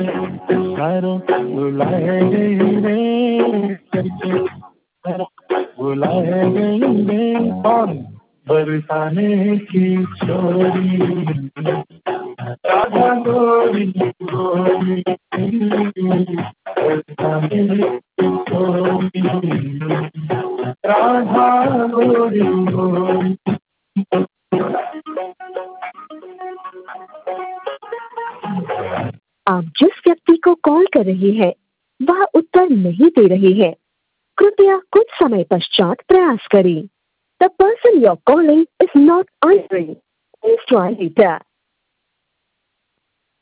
सारों बुलाएंगे रे करके, बुलाएंगे रे कौन बरसाने की छोरी, राधा गोरी गोरी बरसाने की छोरी, राधा गोरी गोरी। आप जिस व्यक्ति को कॉल कर रही हैं वह उत्तर नहीं दे रही है, कृपया कुछ समय पश्चात प्रयास करें। The person you're calling is not answering. Please try later.